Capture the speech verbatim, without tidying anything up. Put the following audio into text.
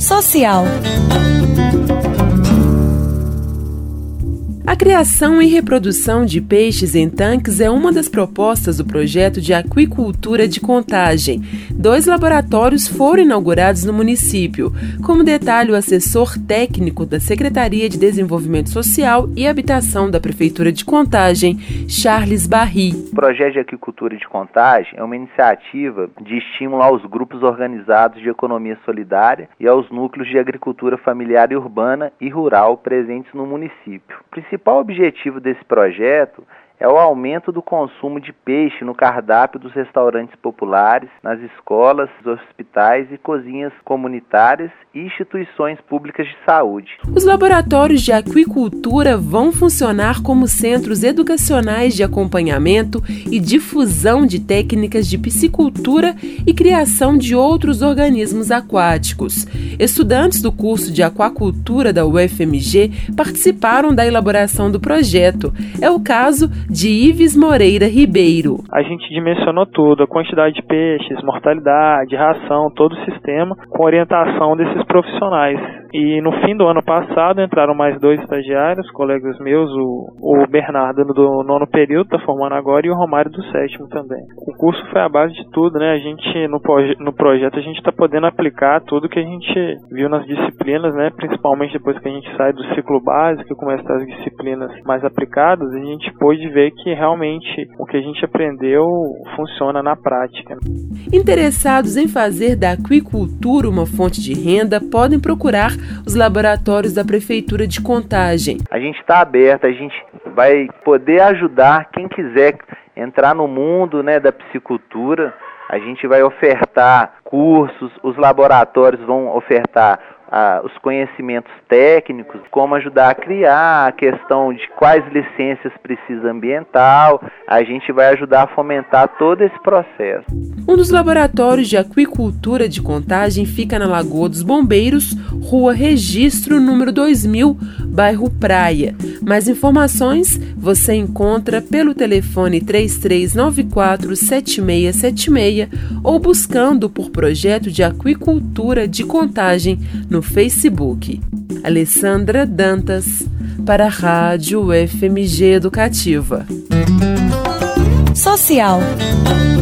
Social. A criação e reprodução de peixes em tanques é uma das propostas do projeto de aquicultura de Contagem. Dois laboratórios foram inaugurados no município, como detalha o assessor técnico da Secretaria de Desenvolvimento Social e Habitação da Prefeitura de Contagem, Charles Barry. O projeto de aquicultura de Contagem é uma iniciativa de estímulo aos grupos organizados de economia solidária e aos núcleos de agricultura familiar e urbana e rural presentes no município. O principal objetivo desse projeto é o aumento do consumo de peixe no cardápio dos restaurantes populares, nas escolas, hospitais e cozinhas comunitárias e instituições públicas de saúde. Os laboratórios de aquicultura vão funcionar como centros educacionais de acompanhamento e difusão de técnicas de piscicultura e criação de outros organismos aquáticos. Estudantes do curso de aquacultura da U F M G participaram da elaboração do projeto. É o caso de Ives Moreira Ribeiro. A gente dimensionou tudo, a quantidade de peixes, mortalidade, ração, todo o sistema, com orientação desses profissionais. E no fim do ano passado entraram mais dois estagiários, colegas meus, o, o Bernardo do nono período, está formando agora, e o Romário do sétimo também. O curso foi a base de tudo, né? A gente, no, no projeto, a gente está podendo aplicar tudo que a gente viu nas disciplinas, né? Principalmente depois que a gente sai do ciclo básico e começa as disciplinas mais aplicadas, a gente pôde ver que realmente o que a gente aprendeu funciona na prática. Interessados em fazer da aquicultura uma fonte de renda, podem procurar os laboratórios da Prefeitura de Contagem. A gente está aberto, a gente vai poder ajudar quem quiser entrar no mundo, né, da piscicultura. A gente vai ofertar cursos, os laboratórios vão ofertar Ah, os conhecimentos técnicos, como ajudar a criar, a questão de quais licenças precisa ambiental, a gente vai ajudar a fomentar todo esse processo. Um dos laboratórios de aquicultura de Contagem fica na Lagoa dos Bombeiros, Rua Registro, número dois mil, bairro Praia. Mais informações você encontra pelo telefone três três nove quatro sete seis sete seis ou buscando por Projeto de Aquicultura de Contagem no Facebook. Alessandra Dantas, para a Rádio U F M G Educativa. Social.